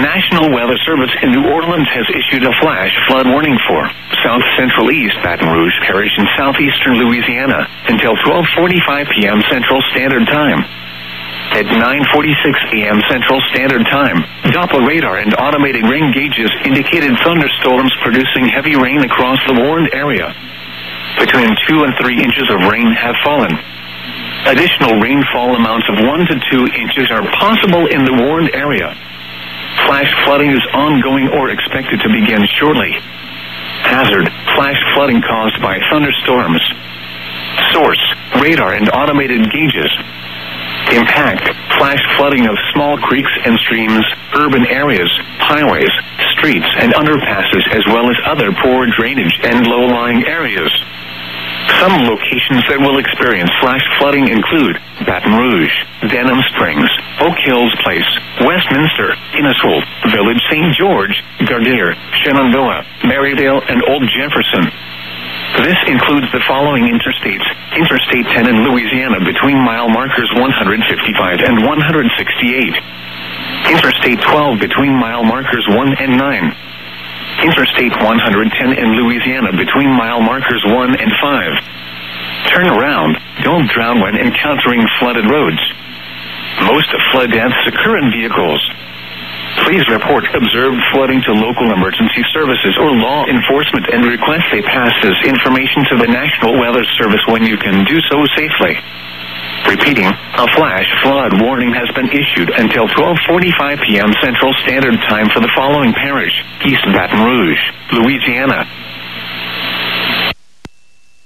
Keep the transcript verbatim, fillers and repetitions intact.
National Weather Service in New Orleans has issued a flash flood warning for South Central East Baton Rouge Parish in southeastern Louisiana until twelve forty-five p.m. Central Standard Time. At nine forty-six a.m. Central Standard Time, Doppler radar and automated rain gauges indicated thunderstorms producing heavy rain across the warned area. Between two and three inches of rain have fallen. Additional rainfall amounts of one to two inches are possible in the warned area. Flash flooding is ongoing or expected to begin shortly. Hazard: flash flooding caused by thunderstorms. Source: radar and automated gauges. Impact: flash flooding of small creeks and streams, urban areas, highways, streets, and underpasses, as well as other poor drainage and low-lying areas. Some locations that will experience flash flooding include Baton Rouge, Denham Springs, Oak Hills Place, Westminster, Inniswold, Village Saint George, Gardere, Shenandoah, Marydale, and Old Jefferson. This includes the following interstates: Interstate ten in Louisiana between mile markers one hundred fifty-five and one hundred sixty-eight. Interstate twelve between mile markers one and nine. Interstate one hundred ten in Louisiana between mile markers one and five. Turn around. Don't drown when encountering flooded roads. Most flood deaths occur in vehicles. Please report observed flooding to local emergency services or law enforcement and request they pass this information to the National Weather Service when you can do so safely. Repeating, a flash flood warning has been issued until twelve forty-five p.m. Central Standard Time for the following parish: East Baton Rouge, Louisiana,